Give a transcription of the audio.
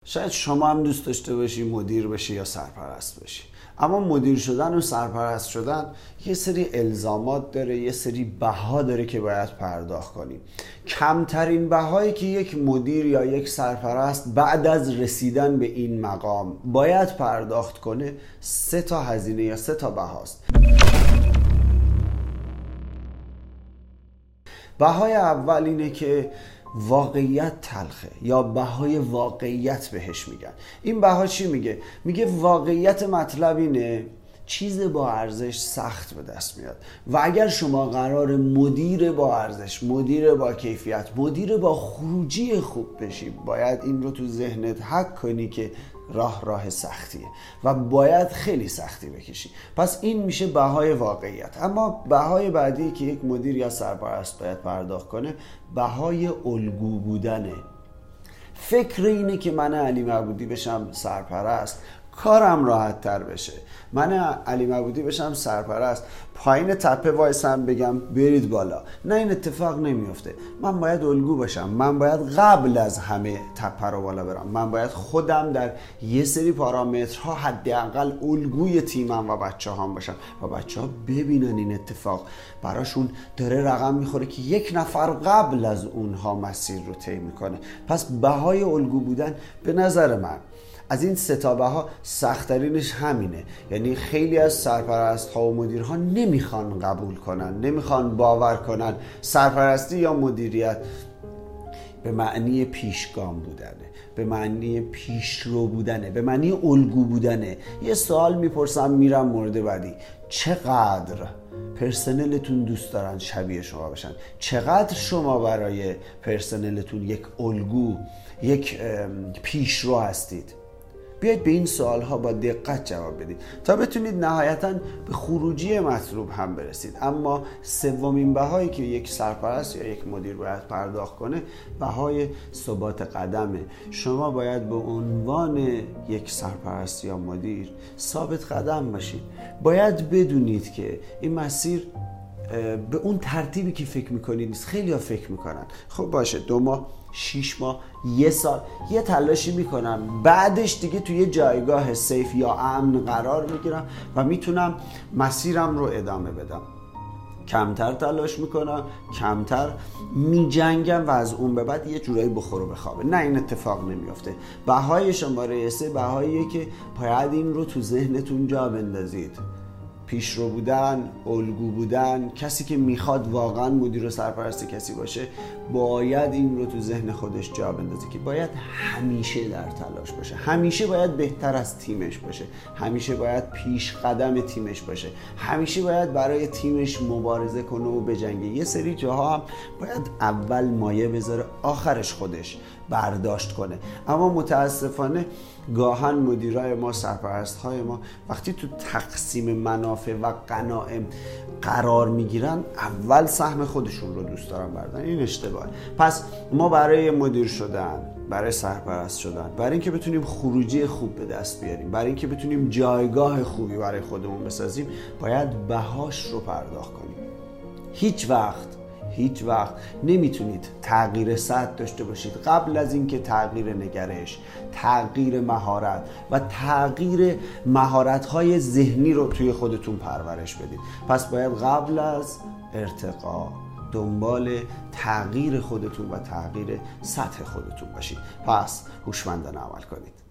شاید شما هم دوست داشته باشی مدیر بشی یا سرپرست بشی، اما مدیر شدن و سرپرست شدن یه سری الزامات داره، یه سری بها داره که باید پرداخت کنیم. کمترین بهایی که یک مدیر یا یک سرپرست بعد از رسیدن به این مقام باید پرداخت کنه 3 تا هزینه یا 3 تا بهاست. بهای اول اینه که واقعیت تلخه یا بهای واقعیت بهش میگن. این بها چی میگه؟ میگه واقعیت مطلب اینه چیز با ارزش سخت به دست میاد و اگر شما قرار مدیر با ارزش، مدیر با کیفیت، مدیر با خروجی خوب بشی، باید این رو تو ذهنت حک کنی که راه سختیه و باید خیلی سختی بکشی. پس این میشه بهای واقعیت. اما بهای بعدی که یک مدیر یا سرپرست باید پرداخت کنه بهای الگو بودنه. فکر اینه که من علی معبودی بشم سرپرست، کارم راحت تر بشه. من علی معبودی بشم سرپرست، پایین تپه وایسم بگم برید بالا. نه، این اتفاق نمیفته. من باید الگو باشم، من باید قبل از همه تپه رو بالا برم، من باید خودم در یه سری پارامترها حداقل الگوی تیمم و بچه هم باشم و بچه ها ببینن این اتفاق براشون داره رقم میخوره که یک نفر قبل از اونها مسیر رو طی میکنه. پس بهای الگو بودن به نظر من از این 3 تا بها سخت‌ترینش همینه. یعنی خیلی از سرپرست ها و مدیرها نمیخوان قبول کنن، نمیخوان باور کنن سرپرستی یا مدیریت به معنی پیشگام بودنه، به معنی پیشرو بودنه، به معنی الگو بودنه. یه سوال میپرسم میرم مورد بعدی: چقدر پرسنلتون دوست دارن شبیه شما بشن؟ چقدر شما برای پرسنلتون یک الگو، یک پیشرو هستید؟ بیاید به این سوالها با دقت جواب بدید تا بتونید نهایتاً به خروجی مطلوب هم برسید. اما سومین بهایی که یک سرپرست یا یک مدیر باید پرداخت کنه بهای ثبات قدمه. شما باید به عنوان یک سرپرست یا مدیر ثابت قدم باشید. باید بدونید که این مسیر به اون ترتیبی که فکر میکنید نیست. خیلی ها فکر میکنن خب باشه 2 ماه، 6 ماه، 1 سال یه تلاشی میکنم، بعدش دیگه توی یه جایگاه سیف یا امن قرار میگیرم و میتونم مسیرم رو ادامه بدم. کمتر تلاش میکنم، کمتر میجنگم و از اون به بعد یه جورایی بخور و بخوابه. نه، این اتفاق نمیافته. بهای شماره 3 بهاییه که باید این رو تو ذهنتون جا بندازید. پیشرو بودن، الگو بودن، کسی که میخواد واقعا مدیر و سرپرست کسی باشه باید این رو تو ذهن خودش جا بندازه که باید همیشه در تلاش باشه، همیشه باید بهتر از تیمش باشه، همیشه باید پیش قدم تیمش باشه، همیشه باید برای تیمش مبارزه کنه و بجنگه. یه سری جاها هم باید اول مایه بذاره آخرش خودش برداشت کنه. اما متاسفانه گاهن مدیرای ما، سرپرست‌های ما وقتی تو تقسیم منافع و غنایم قرار میگیرن اول سهم خودشون رو دوست دارن بردن. این اشتباهه. پس ما برای مدیر شدن، برای سرپرست شدن، برای اینکه بتونیم خروجی خوب به دست بیاریم، برای اینکه بتونیم جایگاه خوبی برای خودمون بسازیم، باید بهاش رو پرداخت کنیم. هیچ وقت نمیتونید تغییر سطح داشته باشید قبل از اینکه تغییر نگرش، تغییر مهارت و تغییر مهارت‌های ذهنی رو توی خودتون پرورش بدید. پس باید قبل از ارتقا دنبال تغییر خودتون و تغییر سطح خودتون باشید. پس هوشمندانه عمل کنید.